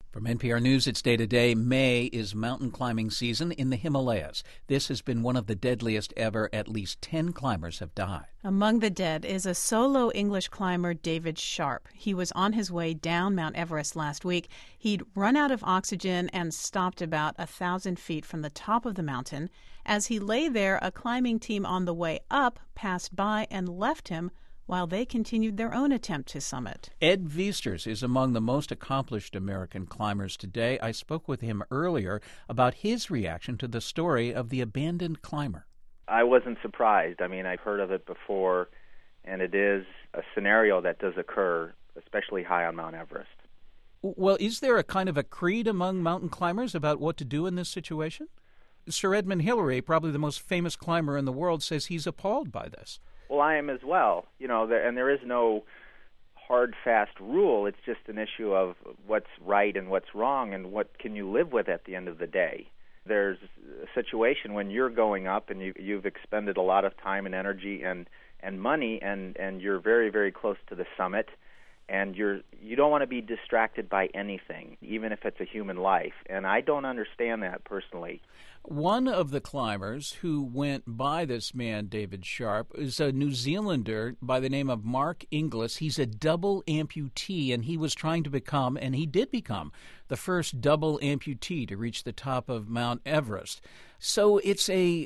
From NPR News, it's Day to Day. May is mountain climbing season in the Himalayas. This has been one of the deadliest ever. At least 10 climbers have died. Among the dead is a solo English climber, David Sharp. He was on his way down Mount Everest last week. He'd run out of oxygen and stopped about 1,000 feet from the top of the mountain. As he lay there, a climbing team on the way up passed by and left him while they continued their own attempt to summit. Ed Viesturs is among the most accomplished American climbers today. I spoke with him earlier about his reaction to the story of the abandoned climber. I wasn't surprised. I mean, I've heard of it before, and it is a scenario that does occur, especially high on Mount Everest. Well, is there a kind of a creed among mountain climbers about what to do in this situation? Sir Edmund Hillary, probably the most famous climber in the world, says he's appalled by this. Well, I am as well. And there is no hard, fast rule. It's just an issue of what's right and what's wrong and what can you live with at the end of the day. There's a situation when you're going up and you've expended a lot of time and energy and money and you're very, very close to the summit, and you don't want to be distracted by anything, even if it's a human life. And I don't understand that personally. One of the climbers who went by this man, David Sharp, is a New Zealander by the name of Mark Inglis. He's a double amputee, and he was trying to become, and he did become, the first double amputee to reach the top of Mount Everest. So it's a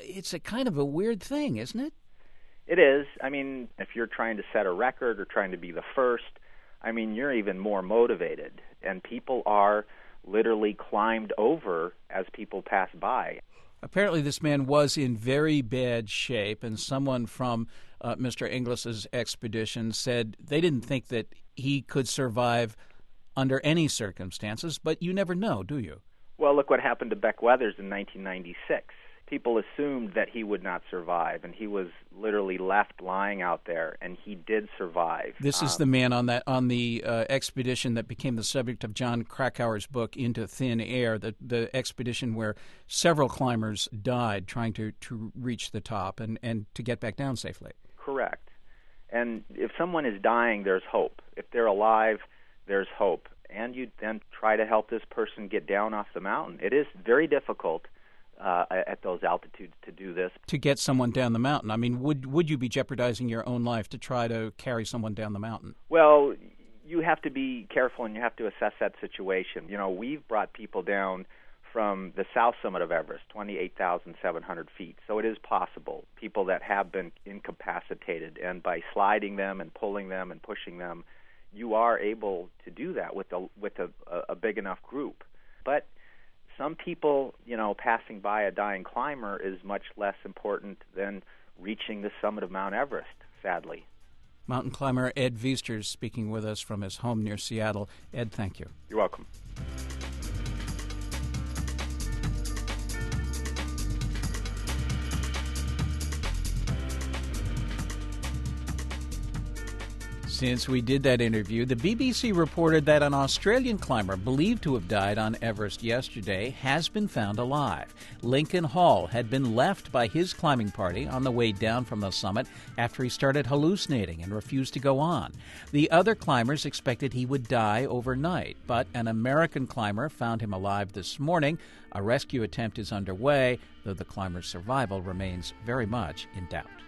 kind of a weird thing, isn't it? It is. I mean, if you're trying to set a record or trying to be the first, I mean, you're even more motivated. And people are literally climbed over as people pass by. Apparently this man was in very bad shape, and someone from Mr. Inglis's expedition said they didn't think that he could survive under any circumstances, but you never know, do you? Well, look what happened to Beck Weathers in 1996. People assumed that he would not survive, and he was literally left lying out there, and he did survive. This is the man on the expedition that became the subject of John Krakauer's book, Into Thin Air, the expedition where several climbers died trying to reach the top and to get back down safely. Correct. And if someone is dying, there's hope. If they're alive, there's hope. And you then try to help this person get down off the mountain. It is very difficult at those altitudes to do this. To get someone down the mountain. I mean, would you be jeopardizing your own life to try to carry someone down the mountain? Well, you have to be careful and you have to assess that situation. We've brought people down from the south summit of Everest, 28,700 feet. So it is possible. People that have been incapacitated, and by sliding them and pulling them and pushing them, you are able to do that with a big enough group. But some people, passing by a dying climber is much less important than reaching the summit of Mount Everest, sadly. Mountain climber Ed Viesturs speaking with us from his home near Seattle. Ed, thank you. You're welcome. Since we did that interview, the BBC reported that an Australian climber believed to have died on Everest yesterday has been found alive. Lincoln Hall had been left by his climbing party on the way down from the summit after he started hallucinating and refused to go on. The other climbers expected he would die overnight, but an American climber found him alive this morning. A rescue attempt is underway, though the climber's survival remains very much in doubt.